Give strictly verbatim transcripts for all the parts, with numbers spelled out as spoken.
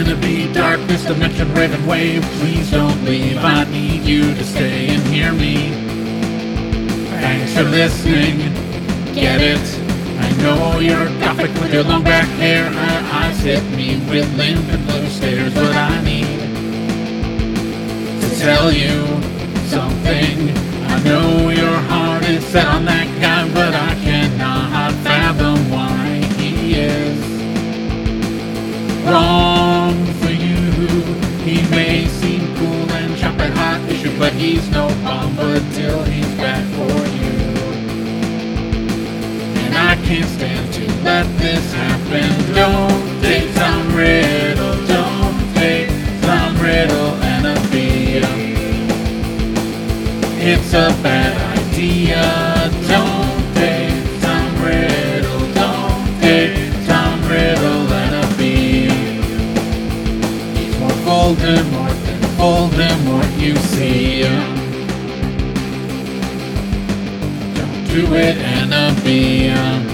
enemy, darkness, dimension, raven wave. Please don't leave, I need you to stay and hear me. Thanks for listening, get it? I know you're gothic with your long black hair. Her eyes hit me with limp and blue stares. But I need to tell you something. I know your heart is set on that guy, but I cannot fathom why he is wrong for you. He may seem cool and chocolate hot issue, but he's no bomber till he's bad for you. And I can't stand to let this happen. Don't date Tom Riddle, don't date Tom Riddle and a beer. It's a bad idea. Don't date Tom Riddle, don't date Tom Riddle and a beer. He's more Voldemort than Voldemort, you see. Don't do it, Annabelle.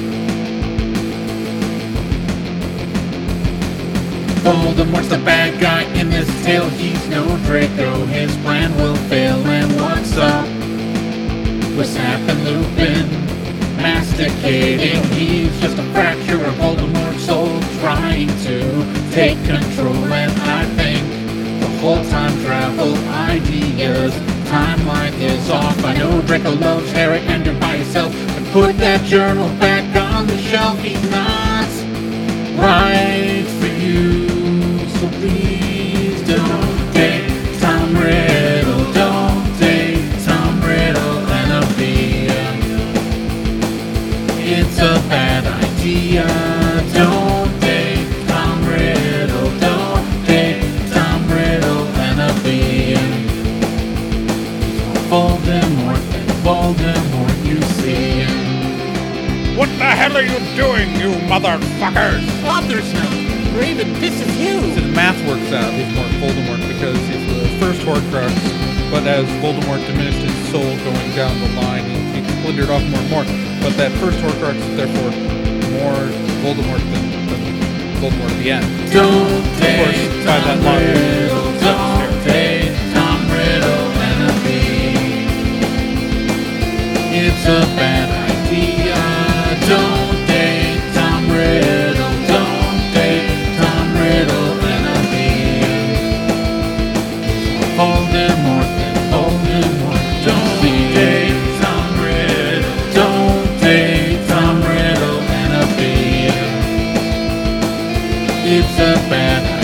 Voldemort's the bad guy in this tale. He's no Draco, his plan will fail. And what's up with Snap and Lupin masticating? He's just a fracture of Voldemort's soul trying to take control. And I think the whole time travel ideas timeline is off. I know Draco loves Harry and you're by yourself, but put that journal back on the shelf. He's not right for you. So please don't date Tom Riddle, don't date Tom Riddle and a beer. It's a bad idea. Don't date Tom Riddle, don't date Tom Riddle and a beer. He's more Voldemort than Voldemort, you see. What the hell are you doing, you motherfuckers? Father Snow, Raven, this is you! So the math works out. He's more Voldemort because he's the first Horcrux, but as Voldemort diminished his soul going down the line, he, he splintered off more and more. But that first Horcrux is therefore more Voldemort than, than Voldemort at the end. Don't Of date course, by that Tom logic, Riddle, don't date Tom Riddle and a beer. It's a bad idea. Don't date Tom Riddle, don't date Tom Riddle and a beer. Voldemort and Voldemort, don't date Tom Riddle, don't date Tom Riddle and a beer. It's a bad idea.